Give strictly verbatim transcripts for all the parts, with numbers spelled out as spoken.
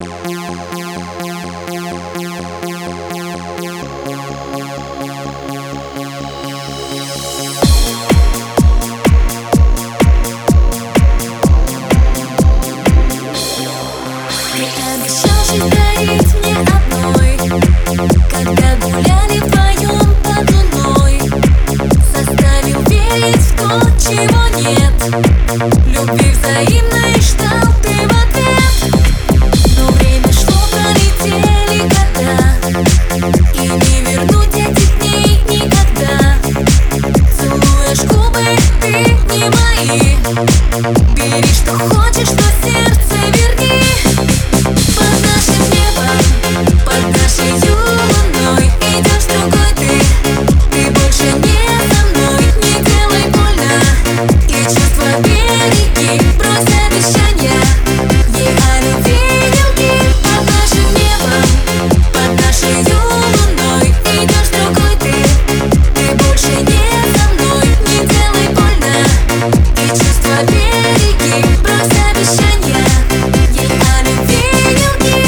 Любви взаимной ждал ты в ответ. Но время шло, пролетели года, и не вернуть этих дней никогда. Целуешь губы, ты не мои. Бери, что хочешь, но сердце верни. Под нашим небом, под нашей луной идешь с другой ты. Ты больше не со мной, не делай больно. И чувства береги, брось обещания. Ей о любви не лги. Под нашим небом, под нашей луной идешь с другой ты. Ты больше не со мной, не делай больно. И чувства береги, брось обещания. Ей о любви не лги.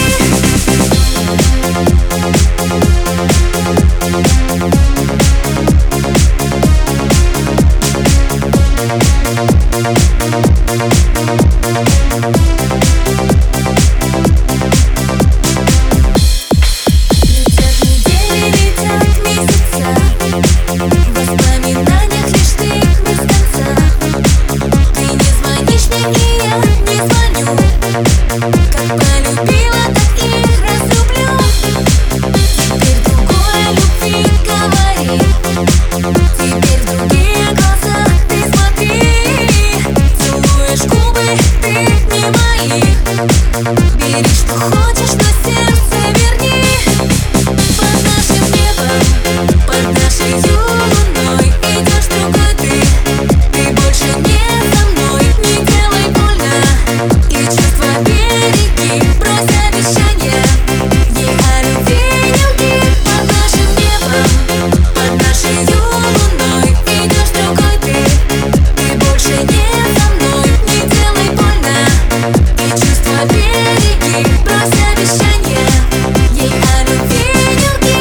Бери, что хочешь, но сердце верни. Под нашим небом, под нашей луной идешь с другой ты. Ты больше не со мной, не делай больно. И чувства береги, брось обещания. Ей о любви не лги. Под нашим небом, под нашей луной идешь с другой ты. Ты больше не со мной, не делай больно. И чувства береги, брось обещания. Ей о любви не лги.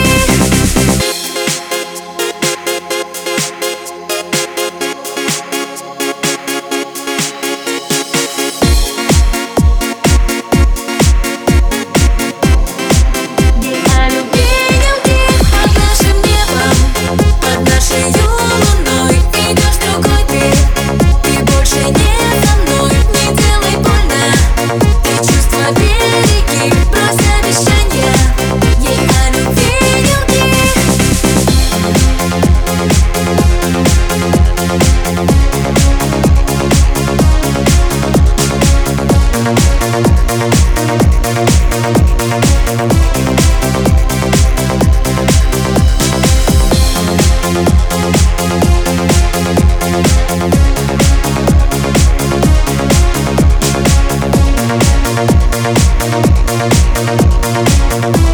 Ей о любви не лги. Под нашим небом, под нашей луной идешь с другой ты. Ты больше не со мной, не делай больно. И чувства береги, брось обещания. Ей о любви не лги. We'll be right back.